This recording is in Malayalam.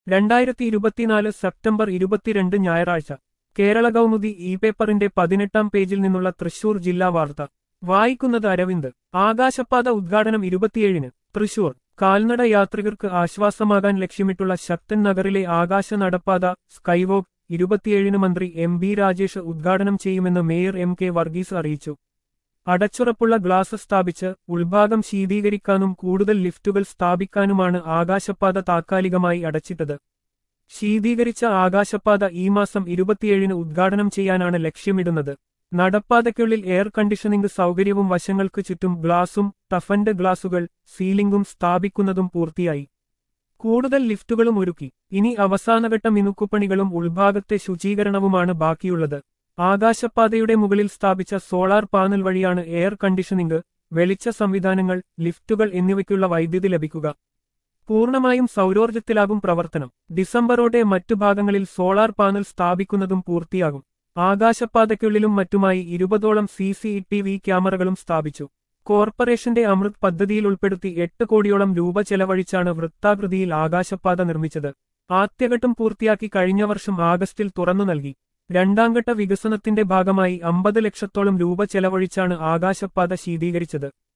2024 സെപ്റ്റംബർ 22 ഞായറാഴ്ച കേരള കൗമുദി ഇ പേപ്പറിന്റെ 18-ാം പേജിൽ നിന്നുള്ള തൃശൂർ ജില്ലാ വാർത്ത വായിക്കുന്നത് അരവിന്ദ്. ആകാശപാത ഉദ്ഘാടനം 27-ന് തൃശൂർ. കാൽനട യാത്രികർക്ക് ആശ്വാസമാകാൻ ലക്ഷ്യമിട്ടുള്ള ശക്തൻ നഗറിലെ ആകാശ നടപ്പാത സ്കൈവോക്ക് 27-ന് മന്ത്രി എം.ബി. രാജേഷ് ഉദ്ഘാടനം ചെയ്യുമെന്ന് മേയർ എം.കെ. വർഗീസ് അറിയിച്ചു. അടച്ചുറപ്പുള്ള ഗ്ലാസ് സ്ഥാപിച്ച് ഉൾഭാഗം ശീതീകരിക്കാനും കൂടുതൽ ലിഫ്റ്റുകൾ സ്ഥാപിക്കാനുമാണ് ആകാശപാത താത്കാലികമായി അടച്ചിട്ടത്. ശീതീകരിച്ച ആകാശപാത ഈ മാസം 27-ന് ഉദ്ഘാടനം ചെയ്യാനാണ് ലക്ഷ്യമിടുന്നത്. നടപ്പാതയ്ക്കുള്ളിൽ എയർ കണ്ടീഷനിംഗ് സൗകര്യവും വശങ്ങൾക്ക് ചുറ്റും ഗ്ലാസും ടഫൻഡ് ഗ്ലാസുകൾ സീലിംഗും സ്ഥാപിക്കുന്നതും പൂർത്തിയായി. കൂടുതൽ ലിഫ്റ്റുകളും ഒരുക്കി. ഇനി അവസാനഘട്ട മിനുക്കുപണികളും ഉൾഭാഗത്തെ ശുചീകരണവുമാണ് ബാക്കിയുള്ളത്. ആകാശപാതയുടെ മുകളിൽ സ്ഥാപിച്ച സോളാർ പാനൽ വഴിയാണ് എയർ കണ്ടീഷനിംഗ്, വെളിച്ച സംവിധാനങ്ങൾ, ലിഫ്റ്റുകൾ എന്നിവയ്ക്കുള്ള വൈദ്യുതി ലഭിക്കുക. പൂർണ്ണമായും സൗരോർജ്ജത്തിലാകും പ്രവർത്തനം. ഡിസംബറോടെ മറ്റു ഭാഗങ്ങളിൽ സോളാർ പാനൽ സ്ഥാപിക്കുന്നതും പൂർത്തിയാകും. ആകാശപാതയ്ക്കുള്ളിലും മറ്റുമായി 20ഓളം CCTV ക്യാമറകളും സ്ഥാപിച്ചു. കോർപ്പറേഷന്റെ അമൃത് പദ്ധതിയിൽ ഉൾപ്പെടുത്തി 8 കോടിയോളം രൂപ ചെലവഴിച്ചാണ് വൃത്താകൃതിയിൽ ആകാശപാത നിർമ്മിച്ചത്. ആദ്യഘട്ടം പൂർത്തിയാക്കി കഴിഞ്ഞ വർഷം ആഗസ്റ്റിൽ തുറന്നു നൽകി. രണ്ടാംഘട്ട വികസനത്തിന്റെ ഭാഗമായി 50 ലക്ഷത്തോളം രൂപ ചെലവഴിച്ചാണ് ആകാശപാത ശീതീകരിച്ചത്.